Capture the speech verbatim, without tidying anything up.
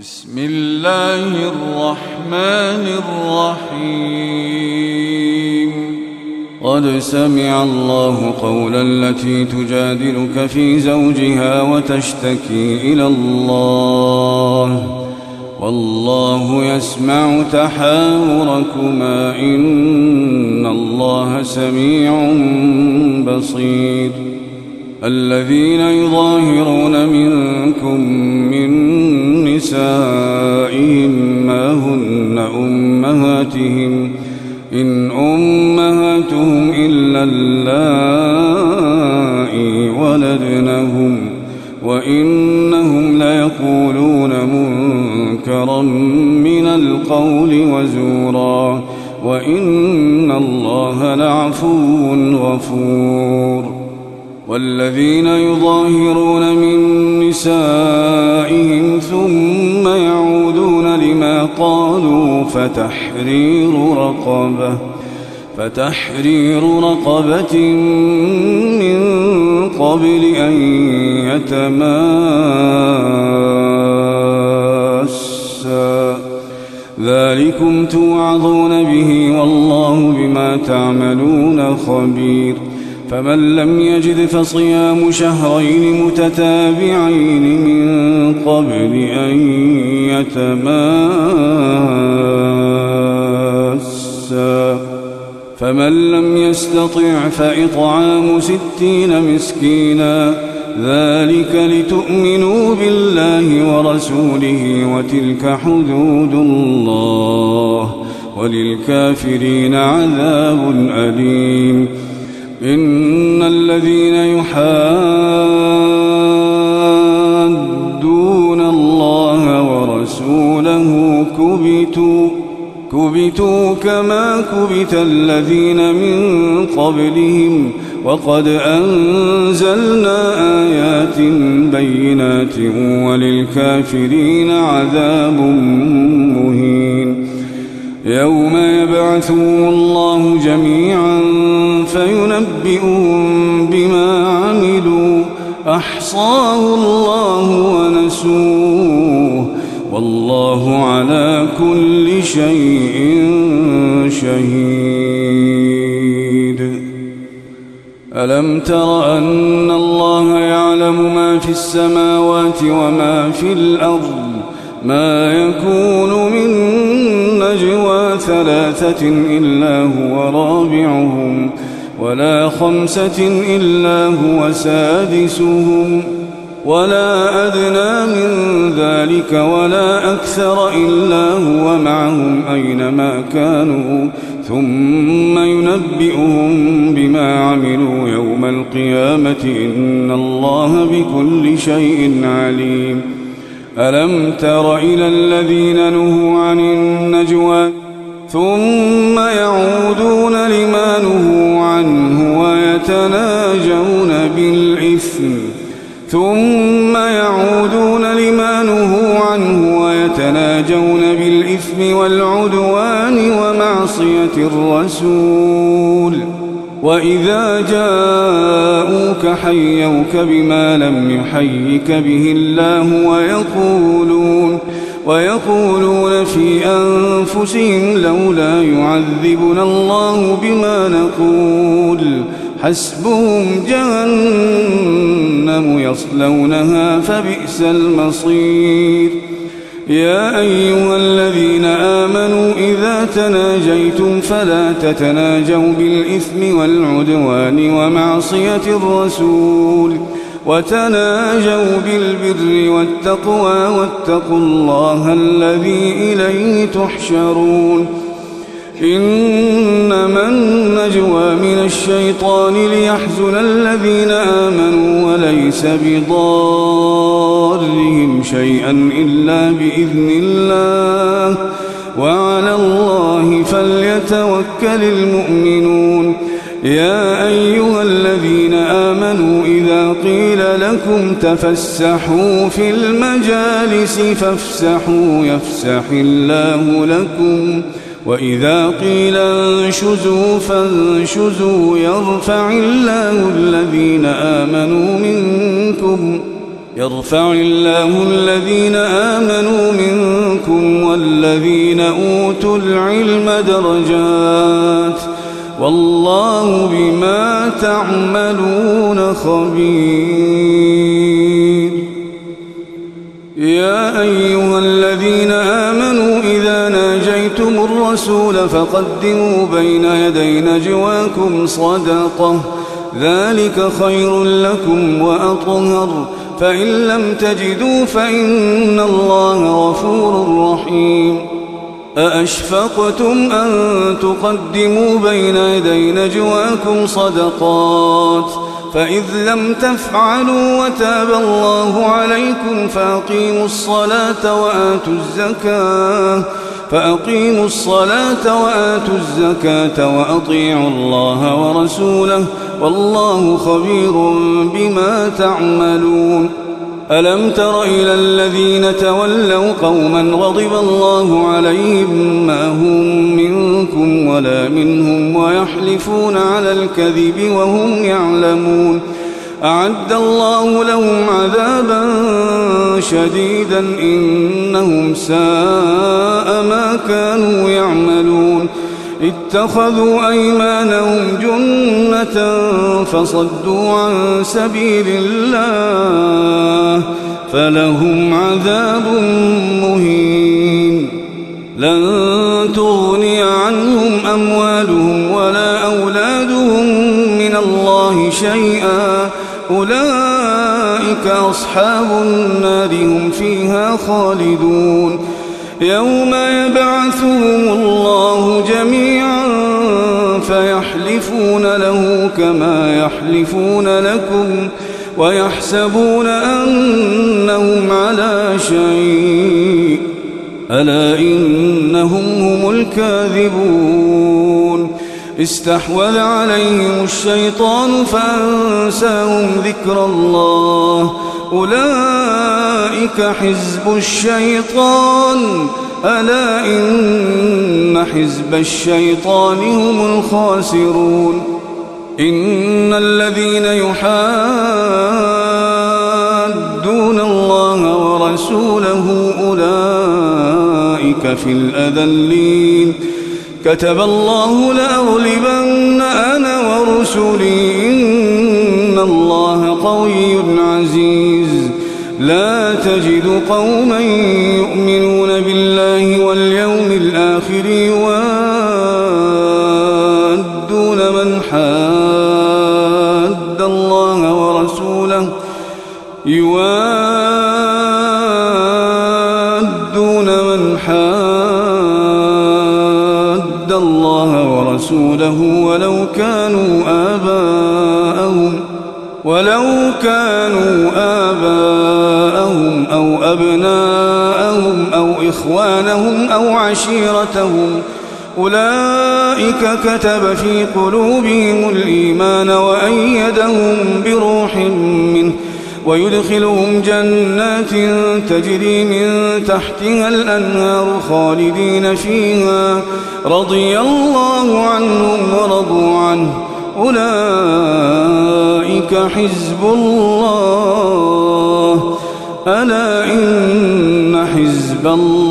بسم الله الرحمن الرحيم. قد سمع الله قولا التي تجادلك في زوجها وتشتكي إلى الله والله يسمع تحاوركما إن الله سميع بصير. الذين يظاهرون منكم من نسائهم ما هن أمهاتهم إن أمهاتهم إلا اللائي ولدنهم وإنهم ليقولون منكرا من القول وزورا وإن الله لعفو غفور. والذين يظاهرون من نسائهم ثم يعودون لما قالوا فتحرير رقبة فتحرير رقبة من قبل أن يتماسا ذلكم توعظون به والله بما تعملون خبير. فمن لم يجد فصيام شهرين متتابعين من قبل أن يتماسا فمن لم يستطع فإطعام ستين مسكينا ذلك لتؤمنوا بالله ورسوله وتلك حدود الله وللكافرين عذاب أليم. إن الذين يحادون الله ورسوله كبتوا كبتوا كما كبت الذين من قبلهم وقد أنزلنا آيات بينات وللكافرين عذاب مهين. يوم يبعثهم الله جميعا فينبئهم بما عملوا أحصاه الله ونسوه والله على كل شيء شهيد. ألم تر أن الله يعلم ما في السماوات وما في الأرض ما يكون من نجوى ثلاثة إلا هو رابعهم ولا خمسة إلا هو سادسهم ولا أدنى من ذلك ولا أكثر إلا هو معهم أينما كانوا ثم ينبئهم بما عملوا يوم القيامة إن الله بكل شيء عليم. ألم تر إلى الذين نهوا عن النجوى ثم يعودون لما نهوا عنه ويتناجون بالإثم ثم يعودون لما نهوا عنه ويتناجون بالإثم والعدوان ومعصية الرسول وإذا جاءوك حيوك بما لم يحيك به الله ويقولون ويقولون في أنفسهم لولا يعذبنا الله بما نقول حسبهم جهنم يصلونها فبئس المصير. يا أيها الذين آمنوا إذا تناجيتم فلا تتناجوا بالإثم والعدوان ومعصية الرسول وتناجوا بالبر والتقوى واتقوا الله الذي إليه تحشرون. إنما النجوى من الشيطان ليحزن الذين آمنوا وليس بضارهم شيئا إلا بإذن الله وعلى الله فليتوكل المؤمنون. يا أيها الذين آمنوا إذا قيل لكم تفسحوا في المجالس فافسحوا يفسح الله لكم وإذا قيل انشزوا فانشزوا يرفع الله الذين آمنوا منكم يرفع الله الذين آمنوا منكم أوتوا العلم درجات والله بما تعملون خبير. يا أيها الذين آمنوا إذا ناجيتم الرسول فقدموا بين يدي نجواكم صدقة ذلك خير لكم وأطهر فإن لم تجدوا فإن الله غفور رحيم. أأشفقتم أن تقدموا بين يدي نجواكم صدقات فإذ لم تفعلوا وتاب الله عليكم فأقيموا الصلاة وآتوا الزكاة فأقيموا الصلاة وآتوا الزكاة وأطيعوا الله ورسوله والله خبير بما تعملون. ألم تر إلى الذين تولوا قوما غضب الله عليهم ما هم منكم ولا منهم ويحلفون على الكذب وهم يعلمون أعد الله لهم عذابا شديدا إنهم ساء ما كانوا يعملون. اتخذوا أيمانهم جنة فصدوا عن سبيل الله فلهم عذاب مهين. لن تغني عنهم أموالهم ولا أولادهم من الله شيئا أولئك أصحاب النار هم فيها خالدون. يوم يبعثهم الله جميعا فيحلفون له كما يحلفون لكم ويحسبون أنهم على شيء ألا إنهم هم الكاذبون. استحوذ عليهم الشيطان فأنساهم ذكر الله أولئك حزب الشيطان ألا إن حزب الشيطان هم الخاسرون. إن الذين يحادون الله ورسوله أولئك في الأذلين. كتب الله لأغلبن أنا ورسلي إن الله قوي عزيز. لا تجد قوما يؤمنون بالله واليوم الآخر يوادون من حاد الله ورسوله يوادون من حاد الله ورسوله ولو كانوا آباءهم ولو كانوا آباءهم أو أبناءهم أو إخوانهم أو عشيرتهم أولئك كتب في قلوبهم الإيمان وأيدهم بروح منه ويدخلهم جنات تجري من تحتها الأنهار خالدين فيها رضي الله عنهم ورضوا عنه أولئك حزب الله ألا إن حزب الله